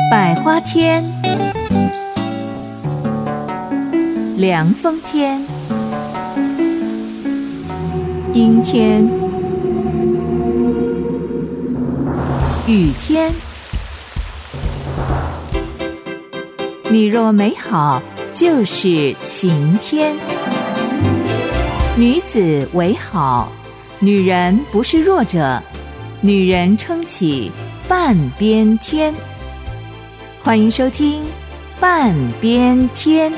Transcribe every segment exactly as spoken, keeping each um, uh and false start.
百花天，凉风天，阴天，雨天。你若美好，就是晴天。女子为好，女人不是弱者，女人撑起半边天。欢迎收听半边天。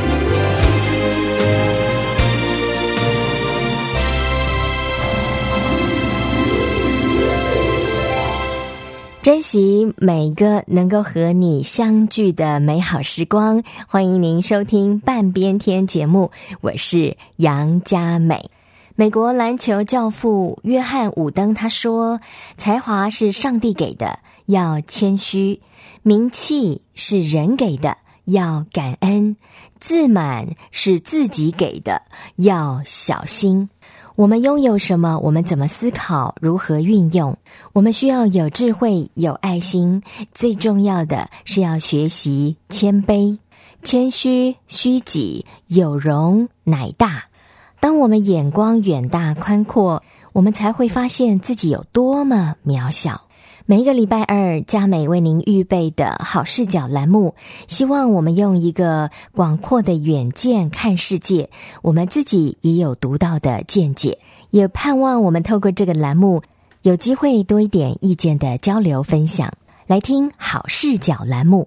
珍惜每个能够和你相聚的美好时光，欢迎您收听半边天节目，我是杨佳美。美国篮球教父约翰伍登他说，才华是上帝给的，要谦虚；名气是人给的，要感恩；自满是自己给的，要小心。我们拥有什么，我们怎么思考，如何运用，我们需要有智慧，有爱心，最重要的是要学习谦卑。谦虚虚己，有容乃大。当我们眼光远大宽阔，我们才会发现自己有多么渺小。每一个礼拜二，佳美为您预备的好视角栏目，希望我们用一个广阔的远见看世界，我们自己也有独到的见解，也盼望我们透过这个栏目有机会多一点意见的交流分享。来听好视角栏目。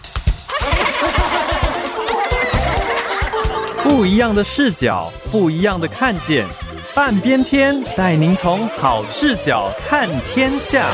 不一样的视角，不一样的看见，半边天带您从好视角看天下。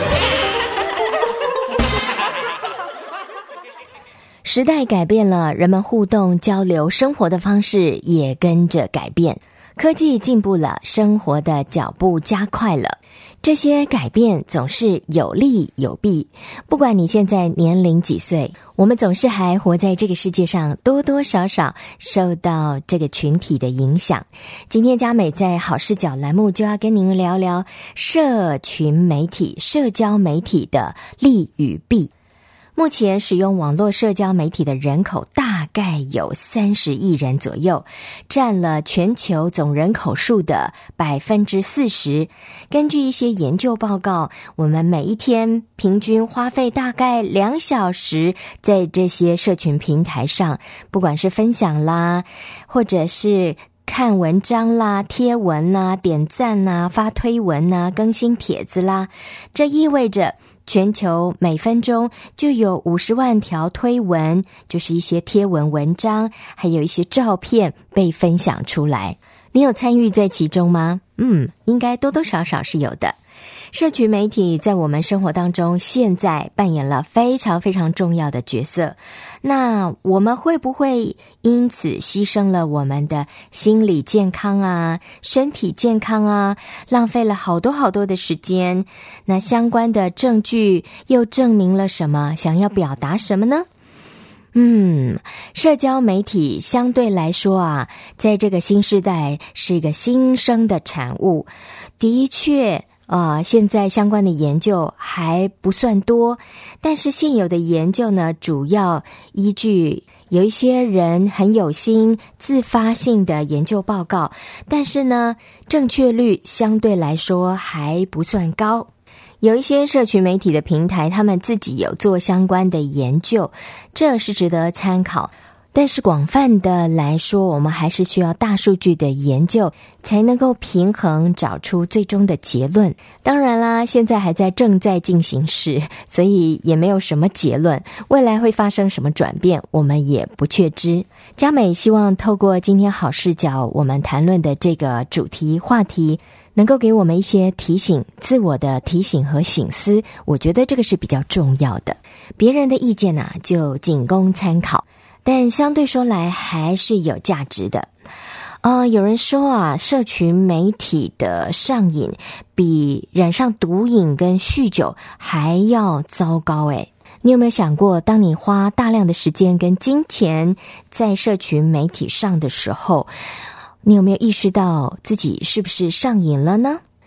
时代改变了，人们互动交流生活的方式也跟着改变，科技进步了，生活的脚步加快了。这些改变总是有利有弊，不管你现在年龄几岁，我们总是还活在这个世界上，多多少少受到这个群体的影响。今天佳美在好视角栏目就要跟您聊聊社群媒体、社交媒体的利与弊。目前使用网络社交媒体的人口大概有三十亿人左右，占了全球总人口数的百分之四十。根据一些研究报告，我们每一天平均花费大概两小时在这些社群平台上，不管是分享啦，或者是看文章啦、贴文啦、点赞啦、发推文啦、更新帖子啦，这意味着全球每分钟就有五十万条推文，就是一些贴文文章，还有一些照片被分享出来。你有参与在其中吗？嗯，应该多多少少是有的。社群媒体在我们生活当中现在扮演了非常非常重要的角色，那我们会不会因此牺牲了我们的心理健康啊、身体健康啊，浪费了好多好多的时间？那相关的证据又证明了什么？想要表达什么呢？嗯，社交媒体相对来说啊，在这个新时代是一个新生的产物，的确啊、呃，现在相关的研究还不算多，但是现有的研究呢，主要依据有一些人很有心自发性的研究报告，但是呢，正确率相对来说还不算高。有一些社群媒体的平台，他们自己有做相关的研究，这是值得参考。但是广泛的来说，我们还是需要大数据的研究，才能够平衡找出最终的结论。当然啦，现在还在正在进行时，所以也没有什么结论。未来会发生什么转变，我们也不确知。佳美希望透过今天好视角我们谈论的这个主题话题，能够给我们一些提醒，自我的提醒和省思，我觉得这个是比较重要的。别人的意见啊，就仅供参考，但相对说来还是有价值的。呃，有人说啊，社群媒体的上瘾比染上毒瘾跟酗酒还要糟糕诶。你有没有想过，当你花大量的时间跟金钱在社群媒体上的时候，你有没有意识到自己是不是上瘾了呢？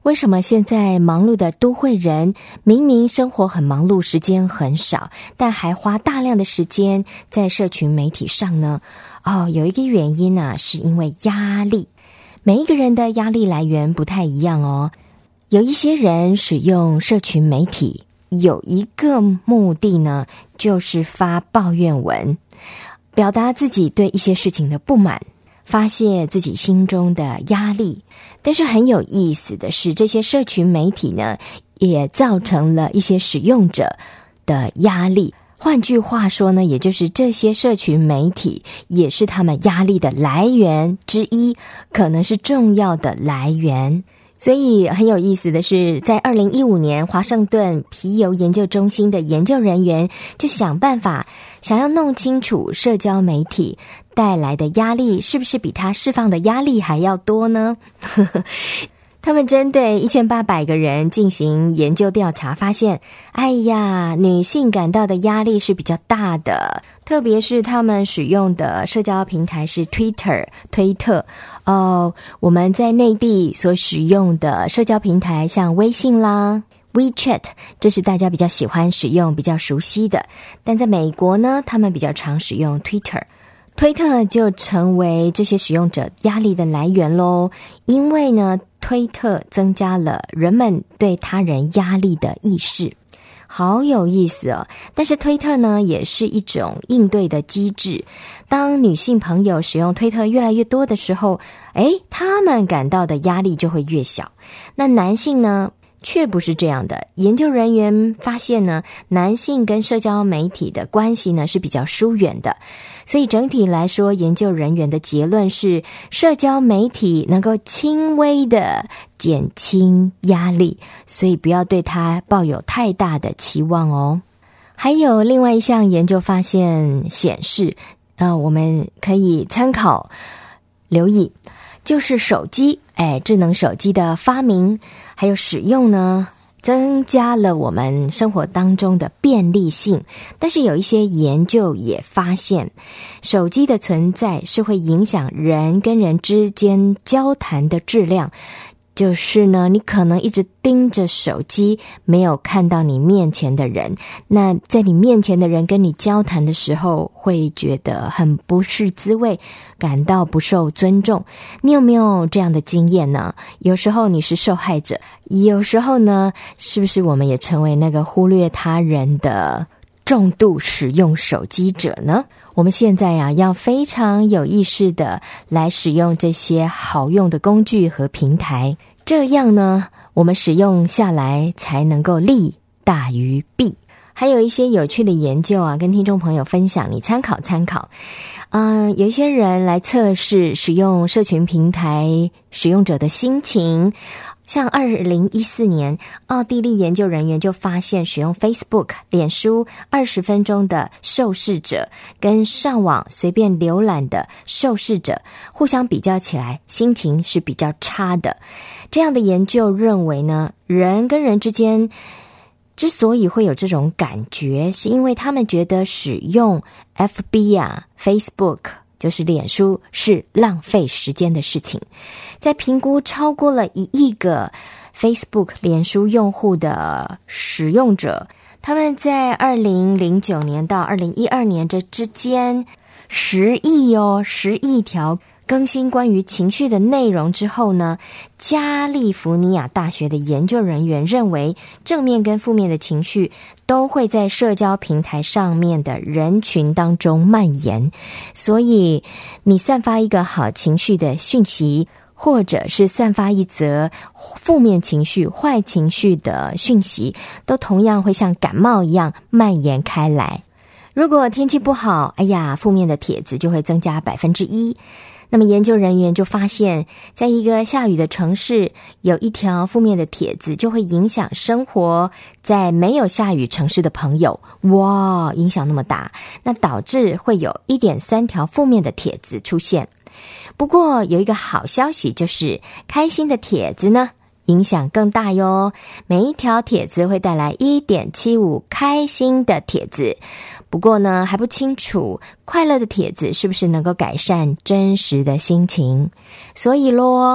为什么现在忙碌的都会人，明明生活很忙碌，时间很少，但还花大量的时间在社群媒体上呢？哦，有一个原因啊，是因为压力。每一个人的压力来源不太一样哦。有一些人使用社群媒体，有一个目的呢，就是发抱怨文，表达自己对一些事情的不满，发泄自己心中的压力。但是很有意思的是，这些社群媒体呢，也造成了一些使用者的压力。换句话说呢，也就是这些社群媒体也是他们压力的来源之一，可能是重要的来源。所以很有意思的是，在二零一五年，华盛顿皮尤研究中心的研究人员就想办法，想要弄清楚社交媒体带来的压力是不是比它释放的压力还要多呢？他们针对一千八百个人进行研究调查，发现，哎呀，女性感到的压力是比较大的，特别是他们使用的社交平台是 Twitter 推特。哦，我们在内地所使用的社交平台像微信啦、WeChat， 这是大家比较喜欢使用、比较熟悉的。但在美国呢，他们比较常使用 Twitter。推特就成为这些使用者压力的来源咯，因为呢，推特增加了人们对他人压力的意识。好有意思哦。但是推特呢，也是一种应对的机制。当女性朋友使用推特越来越多的时候，诶，他们感到的压力就会越小。那男性呢，却不是这样的。研究人员发现呢，男性跟社交媒体的关系呢是比较疏远的。所以整体来说，研究人员的结论是，社交媒体能够轻微的减轻压力，所以不要对它抱有太大的期望哦。还有另外一项研究发现显示，呃，我们可以参考留意，就是手机，哎，智能手机的发明还有使用呢，增加了我们生活当中的便利性。但是有一些研究也发现，手机的存在是会影响人跟人之间交谈的质量。就是呢，你可能一直盯着手机，没有看到你面前的人，那在你面前的人跟你交谈的时候，会觉得很不是滋味，感到不受尊重。你有没有这样的经验呢？有时候你是受害者，有时候呢，是不是我们也成为那个忽略他人的重度使用手机者呢？我们现在呀、啊，要非常有意识的来使用这些好用的工具和平台，这样呢，我们使用下来才能够利大于弊。还有一些有趣的研究啊，跟听众朋友分享，你参考参考。嗯、呃，有一些人来测试使用社群平台使用者的心情。像二零一四年，奥地利研究人员就发现，使用 Facebook 脸书二十分钟的受试者跟上网随便浏览的受试者互相比较起来，心情是比较差的。这样的研究认为呢，人跟人之间之所以会有这种感觉，是因为他们觉得使用 F B 啊 Facebook就是脸书是浪费时间的事情。在评估超过了一亿个 Facebook 脸书用户的使用者，他们在二零零九年到二零一二年这之间十亿哦，十亿条更新关于情绪的内容之后呢，加利福尼亚大学的研究人员认为，正面跟负面的情绪都会在社交平台上面的人群当中蔓延。所以你散发一个好情绪的讯息，或者是散发一则负面情绪、坏情绪的讯息，都同样会像感冒一样蔓延开来。如果天气不好，哎呀，负面的帖子就会增加百分之一。那么研究人员就发现，在一个下雨的城市，有一条负面的帖子就会影响生活在没有下雨城市的朋友。哇，影响那么大，那导致会有 一点三条负面的帖子出现。不过有一个好消息，就是开心的帖子呢，影响更大哟。每一条帖子会带来 一点七五 开心的帖子。不过呢，还不清楚快乐的帖子是不是能够改善真实的心情。所以咯，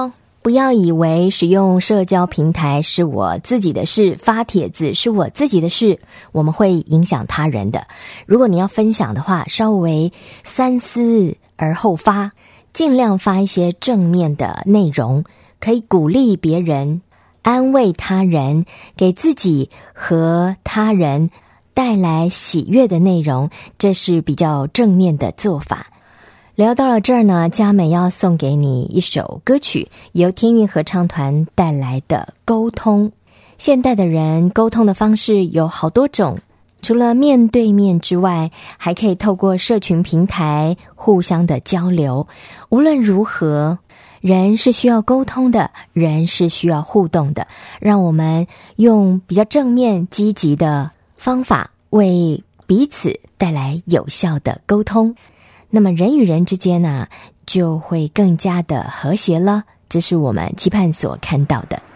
不要以为使用社交平台是我自己的事，发帖子是我自己的事，我们会影响他人的。如果你要分享的话，稍微三思而后发，尽量发一些正面的内容，可以鼓励别人，安慰他人，给自己和他人带来喜悦的内容，这是比较正面的做法。聊到了这儿呢，佳美要送给你一首歌曲，由天韵合唱团带来的《沟通》。现代的人沟通的方式有好多种，除了面对面之外，还可以透过社群平台互相的交流。无论如何，人是需要沟通的，人是需要互动的。让我们用比较正面积极的方法，为彼此带来有效的沟通。那么人与人之间呢、啊，就会更加的和谐了，这是我们期盼所看到的。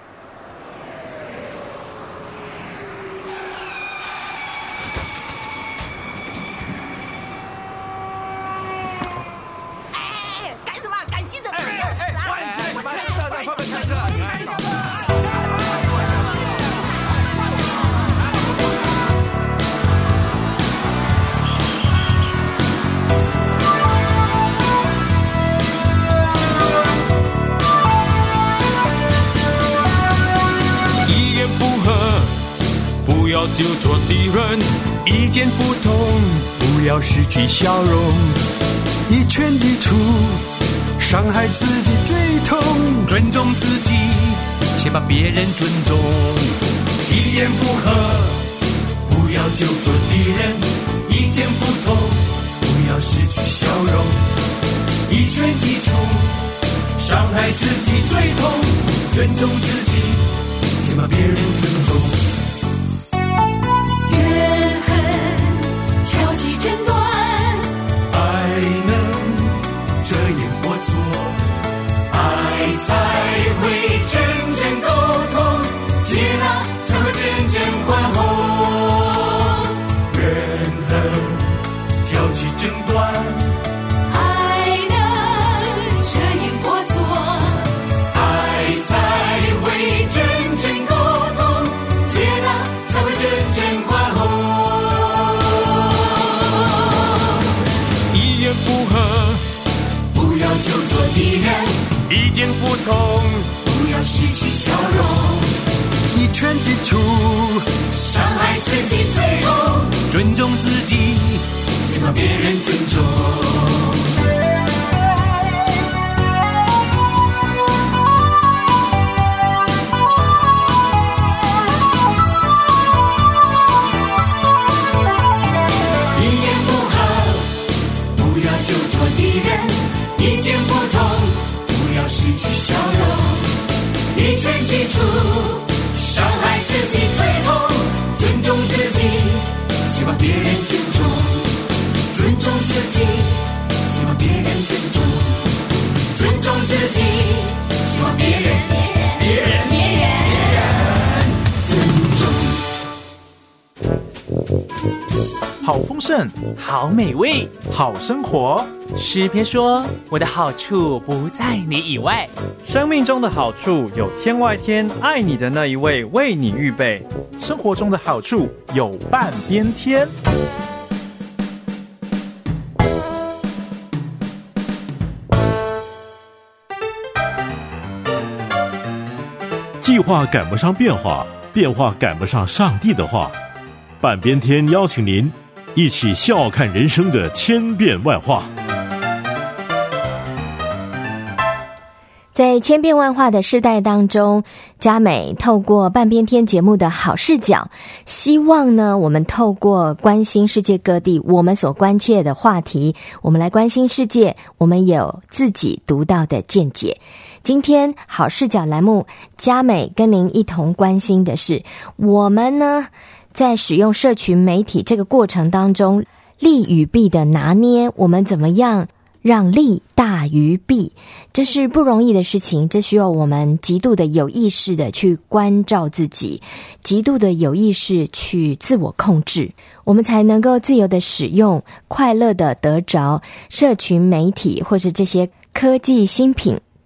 哎，干什么？赶急着！哎哎哎！快快快快开车！ 不要纠错敌人，意见不同，不要失去笑容。 一拳一出，伤害自己最痛。 尊重自己，先把别人尊重。 一言不合，不要纠错敌人，意见不同，不要失去笑容。一拳击出，伤害自己最痛。尊重自己，先把别人尊重。 挑起争端， 爱能遮掩过错，爱才会真正沟通，接纳才会真正宽宏。怨恨挑起争端， 爱能遮掩过错， 爱才会真正沟通，接纳才会真正宽宏。 不合， 不要纠错敌人， 意见不同， 不要失去笑容。 一拳击出， 伤害自己最痛。 尊重自己， 先把别人尊重。纠错敌人，意见不同，不要失去笑容。一拳击出，伤害自己最痛。尊重自己，希望别人尊重。尊重自己，希望别人尊重。尊重自己，希望别人别人别人别人尊重。 好丰盛， 好美味， 好生活。 诗篇说，我的好处不在你以外。生命中的好处有天外天，爱你的那一位为你预备。 生活中的好处有半边天。 计划赶不上变化，变化赶不上上帝的话。半边天邀请您一起笑看人生的千变万化。 在千变万化的世代当中，佳美透过半边天节目的好视角，希望呢我们透过关心世界各地我们所关切的话题，我们来关心世界，我们有自己独到的见解。今天好视角栏目，佳美跟您一同关心的是，我们呢在使用社群媒体这个过程当中，利与弊的拿捏，我们怎么样让利大于弊，这是不容易的事情，这需要我们极度的有意识的去关照自己，极度的有意识去自我控制，我们才能够自由的使用，快乐的得着社群媒体或是这些科技新品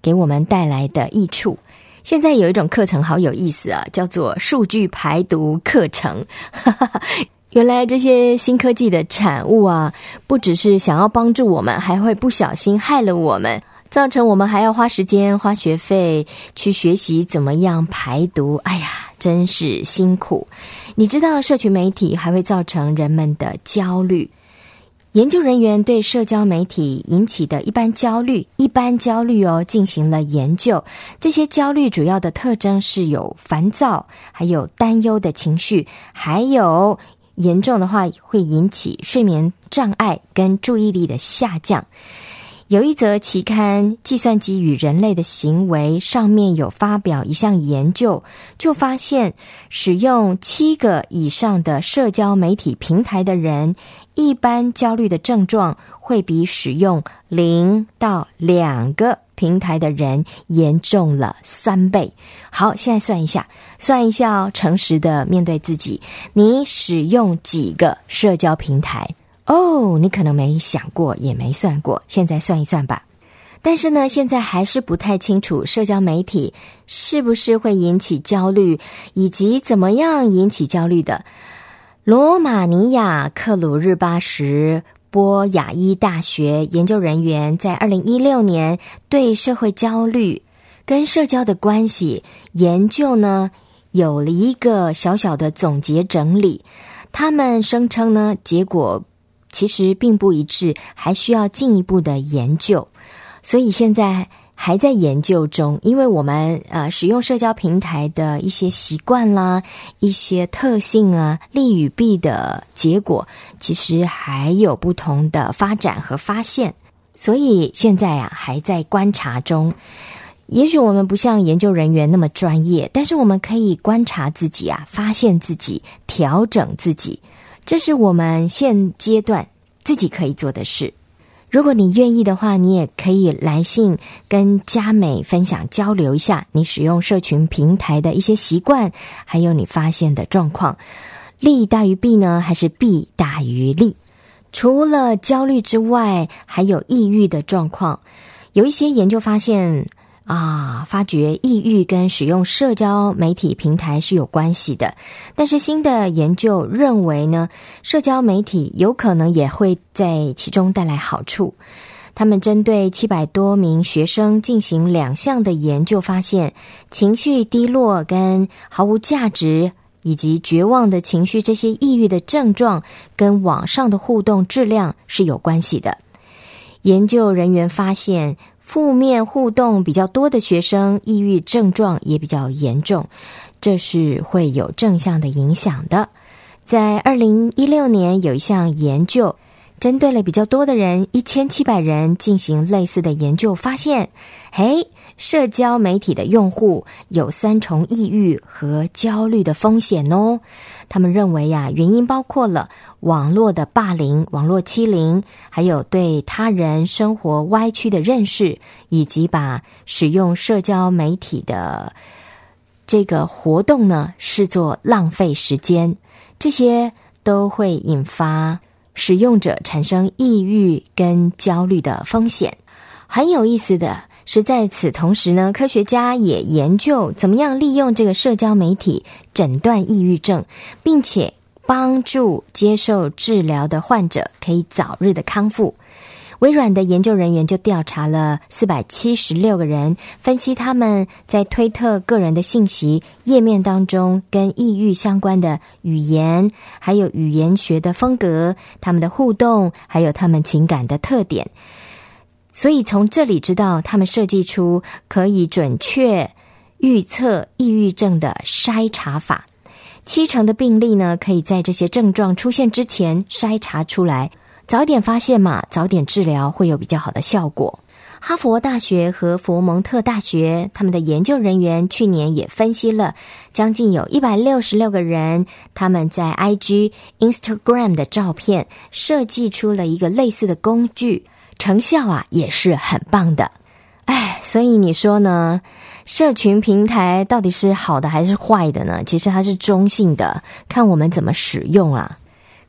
给我们带来的益处。现在有一种课程好有意思啊，叫做数据排毒课程。原来这些新科技的产物啊，不只是想要帮助我们，还会不小心害了我们，造成我们还要花时间花学费去学习怎么样排毒。哎呀，真是辛苦。你知道社群媒体还会造成人们的焦虑。研究人员对社交媒体引起的一般焦虑一般焦虑哦进行了研究。这些焦虑主要的特征是有烦躁，还有担忧的情绪，还有严重的话会引起睡眠障碍跟注意力的下降。有一则期刊《计算机与人类的行为》上面有发表一项研究，就发现使用七个以上的社交媒体平台的人，一般焦虑的症状会比使用零到两个平台的人严重了三倍。好，现在算一下，算一下哦，诚实的面对自己，你使用几个社交平台？哦，你可能没想过，也没算过，现在算一算吧。但是呢，现在还是不太清楚社交媒体是不是会引起焦虑，以及怎么样引起焦虑的。罗马尼亚克鲁日巴什波亚伊大学研究人员在二零一六年对社会焦虑跟社交的关系研究呢，有了一个小小的总结整理。他们声称呢，结果其实并不一致，还需要进一步的研究，所以现在还在研究中。因为我们呃使用社交平台的一些习惯啦，一些特性啊，利与弊的结果，其实还有不同的发展和发现，所以现在啊还在观察中。也许我们不像研究人员那么专业，但是我们可以观察自己啊，发现自己，调整自己。这是我们现阶段自己可以做的事。如果你愿意的话，你也可以来信跟佳美分享交流一下你使用社群平台的一些习惯，还有你发现的状况。利大于弊呢，还是弊大于利？除了焦虑之外，还有抑郁的状况。有一些研究发现啊，发觉抑郁跟使用社交媒体平台是有关系的，但是新的研究认为呢，社交媒体有可能也会在其中带来好处。他们针对七百多名学生进行两项的研究，发现情绪低落跟毫无价值以及绝望的情绪，这些抑郁的症状跟网上的互动质量是有关系的。研究人员发现，负面互动比较多的学生，抑郁症状也比较严重，这是会有正向的影响的。在二零一六年有一项研究，针对了比较多的人，一千七百人进行类似的研究，发现，嘿，社交媒体的用户有三重抑郁和焦虑的风险哦。他们认为呀、啊，原因包括了网络的霸凌、网络欺凌，还有对他人生活歪曲的认识，以及把使用社交媒体的这个活动呢视作浪费时间，这些都会引发使用者产生抑郁跟焦虑的风险。很有意思的是，在此同时呢，科学家也研究怎么样利用这个社交媒体诊断抑郁症，并且帮助接受治疗的患者可以早日的康复。微软的研究人员就调查了四百七十六个人，分析他们在推特个人的信息页面当中跟抑郁相关的语言，还有语言学的风格，他们的互动，还有他们情感的特点。所以从这里知道，他们设计出可以准确预测抑郁症的筛查法。七成的病例呢，可以在这些症状出现之前筛查出来，早点发现嘛，早点治疗会有比较好的效果。哈佛大学和佛蒙特大学他们的研究人员去年也分析了将近有一百六十六个人，他们在 I G、Instagram 的照片，设计出了一个类似的工具，成效啊也是很棒的。哎，所以你说呢，社群平台到底是好的还是坏的呢？其实它是中性的，看我们怎么使用啊。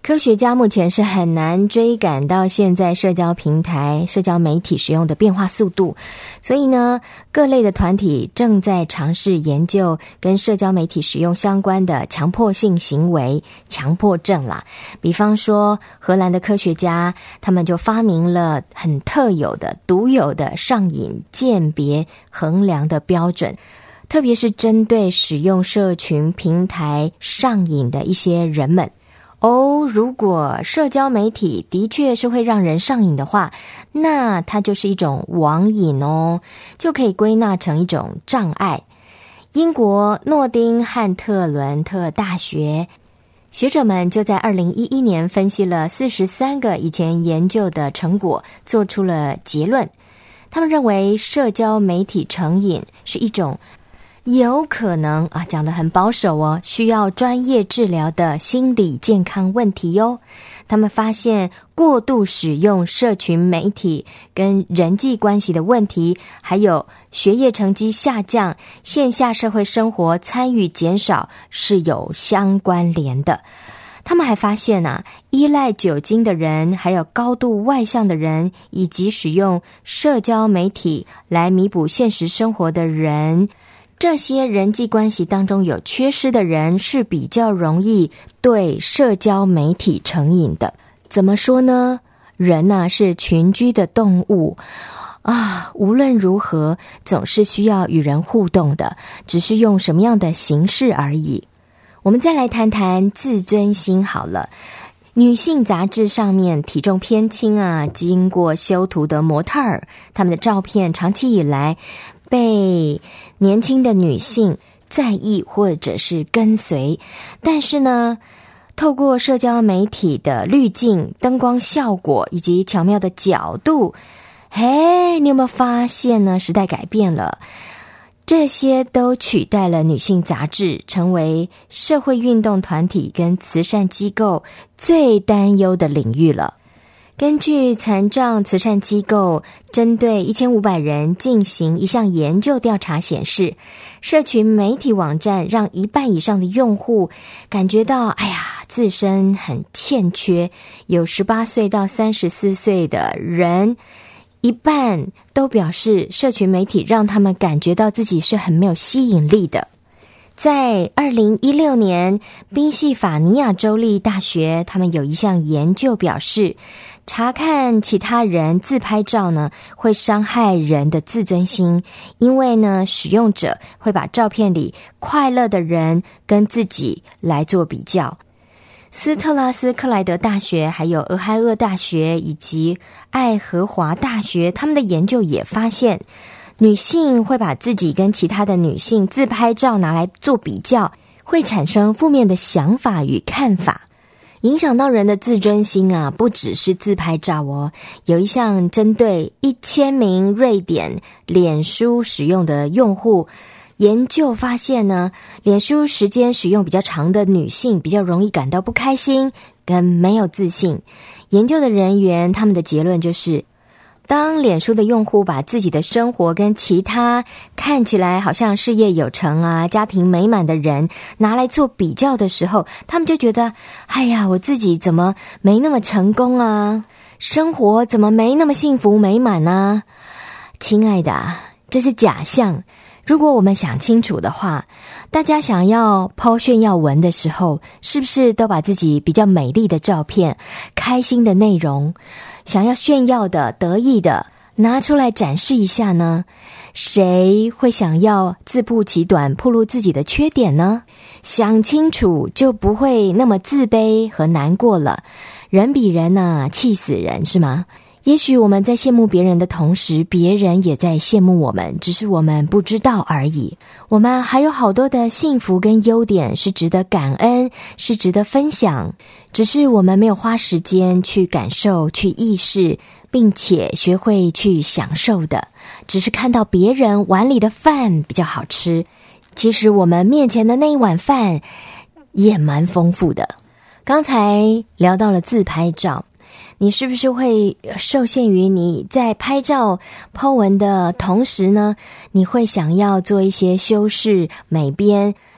科学家目前是很难追赶到现在社交平台、社交媒体使用的变化速度，所以呢，各类的团体正在尝试研究跟社交媒体使用相关的强迫性行为、强迫症啦。比方说，荷兰的科学家他们就发明了很特有的、独有的上瘾鉴别衡量的标准，特别是针对使用社群平台上瘾的一些人们。哦，如果社交媒体的确是会让人上瘾的话，那它就是一种网瘾哦，就可以归纳成一种障碍。英国诺丁汉特伦特大学学者们就在二零一一年分析了四十三个以前研究的成果，做出了结论。他们认为社交媒体成瘾是一种有可能啊，讲得很保守哦，需要专业治疗的心理健康问题哟。他们发现过度使用社群媒体跟人际关系的问题，还有学业成绩下降、线下社会生活参与减少是有相关联的。他们还发现啊，依赖酒精的人，还有高度外向的人，以及使用社交媒体来弥补现实生活的人，这些人际关系当中有缺失的人是比较容易对社交媒体成瘾的。怎么说呢？人啊，是群居的动物啊，无论如何总是需要与人互动的，只是用什么样的形式而已。我们再来谈谈自尊心好了。女性杂志上面体重偏轻啊，经过修图的模特儿，她们的照片长期以来被年轻的女性在意或者是跟随，但是呢，透过社交媒体的滤镜、灯光效果以及巧妙的角度，嘿，你有没有发现呢？时代改变了，这些都取代了女性杂志，成为社会运动团体跟慈善机构最担忧的领域了。根据残障慈善机构针对一千五百人进行一项研究调查显示，社群媒体网站让一半以上的用户感觉到哎呀，自身很欠缺。有十八岁到三十四岁的人，一半都表示社群媒体让他们感觉到自己是很没有吸引力的。在二零一六年，宾夕法尼亚州立大学他们有一项研究表示，查看其他人自拍照呢，会伤害人的自尊心，因为呢，使用者会把照片里快乐的人跟自己来做比较。斯特拉斯克莱德大学、还有俄亥俄大学以及爱荷华大学，他们的研究也发现，女性会把自己跟其他的女性自拍照拿来做比较，会产生负面的想法与看法，影响到人的自尊心啊。不只是自拍照哦，有一项针对一千名瑞典脸书使用的用户研究发现呢，脸书时间使用比较长的女性比较容易感到不开心跟没有自信。研究的人员他们的结论就是，当脸书的用户把自己的生活跟其他看起来好像事业有成啊、家庭美满的人拿来做比较的时候，他们就觉得，哎呀，我自己怎么没那么成功啊，生活怎么没那么幸福美满啊。亲爱的，这是假象。如果我们想清楚的话，大家想要po炫耀文的时候，是不是都把自己比较美丽的照片、开心的内容，想要炫耀的、得意的拿出来展示一下呢？谁会想要自曝其短、暴露自己的缺点呢？想清楚就不会那么自卑和难过了。人比人啊，气死人，是吗？也许我们在羡慕别人的同时，别人也在羡慕我们，只是我们不知道而已。我们还有好多的幸福跟优点是值得感恩，是值得分享，只是我们没有花时间去感受、去意识，并且学会去享受的。只是看到别人碗里的饭比较好吃，其实我们面前的那一碗饭也蛮丰富的。刚才聊到了自拍照，你是不是会受限于你在拍照 po 文的同时呢，你会想要做一些修饰美编，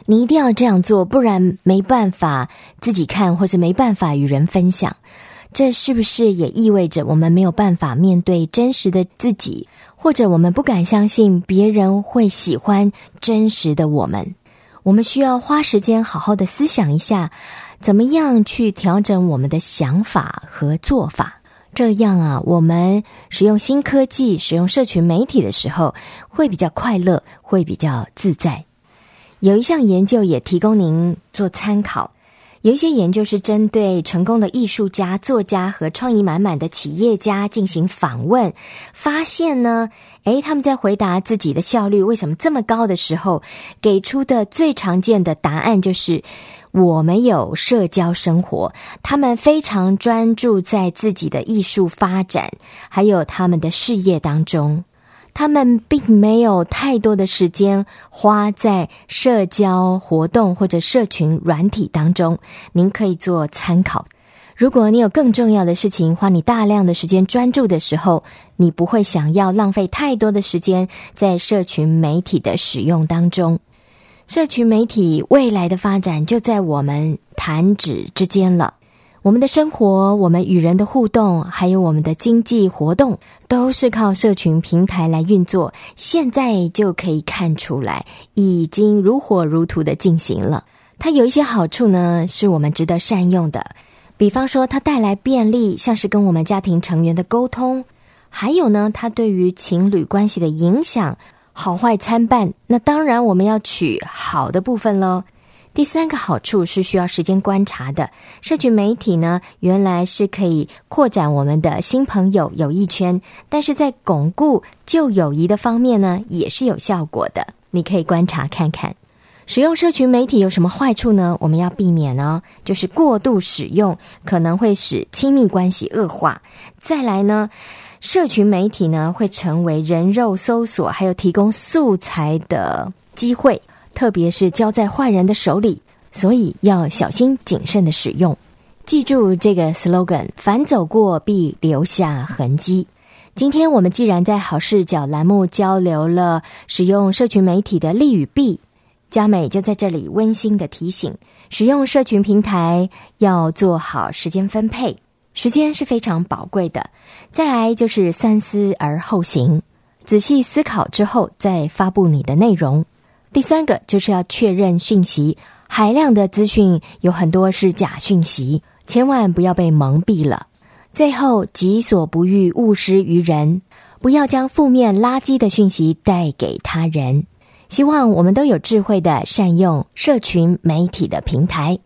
你一定要这样做，不然没办法自己看，或者没办法与人分享。这是不是也意味着我们没有办法面对真实的自己，或者我们不敢相信别人会喜欢真实的我们？我们需要花时间好好的思想一下，怎么样去调整我们的想法和做法。这样啊，我们使用新科技、使用社群媒体的时候，会比较快乐，会比较自在。有一项研究也提供您做参考。有一些研究是针对成功的艺术家、作家和创意满满的企业家进行访问，发现呢，诶，他们在回答自己的效率为什么这么高的时候，给出的最常见的答案就是我没有社交生活。他们非常专注在自己的艺术发展，还有他们的事业当中。他们并没有太多的时间花在社交活动或者社群软体当中，您可以做参考。如果你有更重要的事情花你大量的时间专注的时候，你不会想要浪费太多的时间在社群媒体的使用当中。社群媒体未来的发展就在我们弹指之间了。我们的生活，我们与人的互动，还有我们的经济活动，都是靠社群平台来运作。现在就可以看出来，已经如火如荼的进行了。它有一些好处呢，是我们值得善用的。比方说，它带来便利，像是跟我们家庭成员的沟通。还有呢，它对于情侣关系的影响，好坏参半。那当然，我们要取好的部分咯。第三个好处是需要时间观察的，社群媒体呢，原来是可以扩展我们的新朋友友谊圈，但是在巩固旧友谊的方面呢，也是有效果的。你可以观察看看。使用社群媒体有什么坏处呢？我们要避免呢，就是过度使用可能会使亲密关系恶化。再来呢，社群媒体呢会成为人肉搜索还有提供素材的机会，特别是交在坏人的手里，所以要小心谨慎的使用。记住这个 slogan， 凡走过必留下痕迹。今天我们既然在好视角栏目交流了使用社群媒体的利与弊，佳美就在这里温馨的提醒，使用社群平台要做好时间分配，时间是非常宝贵的。再来就是三思而后行，仔细思考之后再发布你的内容。第三个就是要确认讯息，海量的资讯有很多是假讯息，千万不要被蒙蔽了。最后，己所不欲，勿施于人，不要将负面垃圾的讯息带给他人。希望我们都有智慧的善用社群媒体的平台。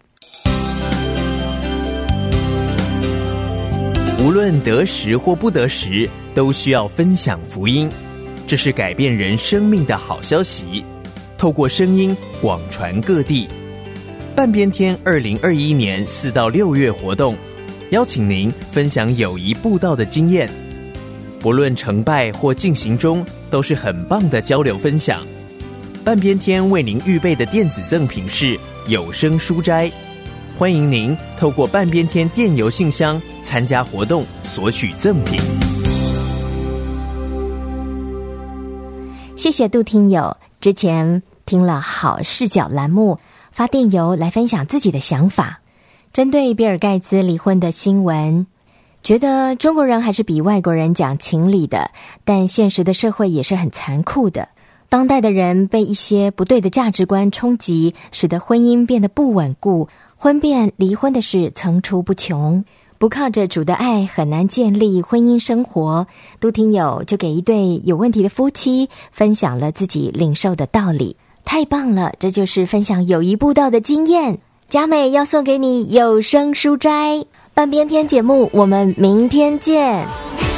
无论得时或不得时，都需要分享福音，这是改变人生命的好消息。透过声音广传各地。半边天二零二一年四到六月活动，邀请您分享友谊布道的经验，不论成败或进行中，都是很棒的交流分享。半边天为您预备的电子赠品是有声书斋，欢迎您透过半边天电邮信箱参加活动索取赠品。 谢谢杜听友，之前听了好视角栏目，发电邮来分享自己的想法。针对比尔盖茨离婚的新闻，觉得中国人还是比外国人讲情理的，但现实的社会也是很残酷的。当代的人被一些不对的价值观冲击，使得婚姻变得不稳固，婚变离婚的事层出不穷。不靠着主的爱，很难建立婚姻生活。杜听友就给一对有问题的夫妻分享了自己领受的道理，太棒了！这就是分享友谊布道的经验。佳美要送给你有声书斋半边天节目，我们明天见。